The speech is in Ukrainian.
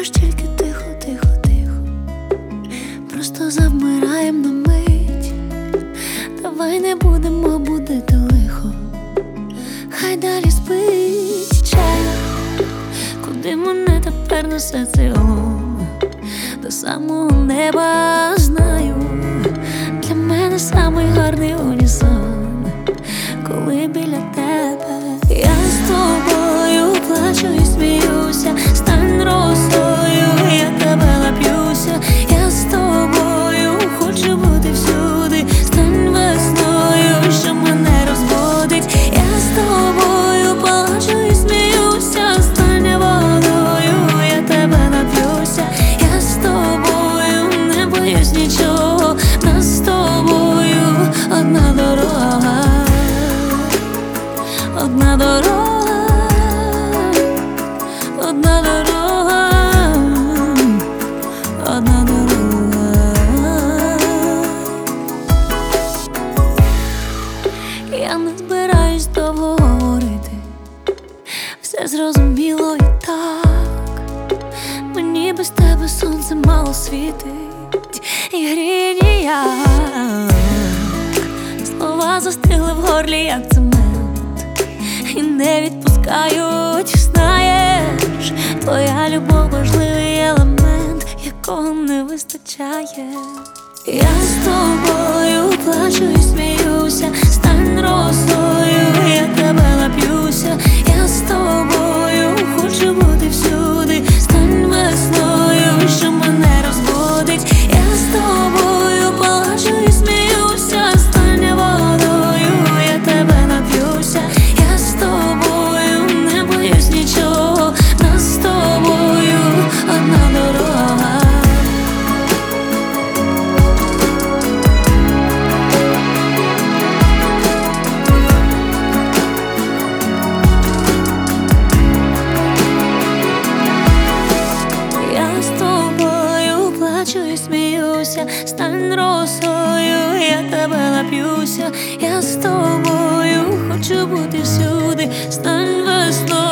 ж тільки тихо, тихо, тихо, просто завмираєм на мить. Давай не будемо будити лихо, хай далі спить чаю. Куди мене тепер несе цей глум? До самого неба знаю. Для мене самий гарний унісон, коли біля тебе я з тобою плачу і сміюся. Стань росою, я тебе нап'юся. Я з тобою хочу бути всюди. Стань весною, що мене розбудить. Я з тобою плачу і сміюся. Стань водою, я тебе нап'юся. Я з тобою не боюсь нічого. Нас з тобою одна дорога, одна дорога, одна дорога, одна дорога. Я не збираюсь довго говорити, все зрозуміло і так. Мені без тебе сонце мало світить і гріє ніяк. Слова застигли в горлі, як цемент, і не відпускають. Знаєш, твоя любов важливий елемент, якого не вистачає. Я з тобою плачу і сміюся. Стань росою, я тебе нап'юся. Я з тобою хочу бути всюди. Стань весною, що мене розбудить. Я з тобою плачу і сміюся. Стань водою, я тебе нап'юся. Я з тобою не боюсь нічого. Нас з тобою одна дорога. Я з тобою плачу і сміюся. Стань росою, я тебе нап'юся. Я з тобою хочу бути всюди. Стань весною.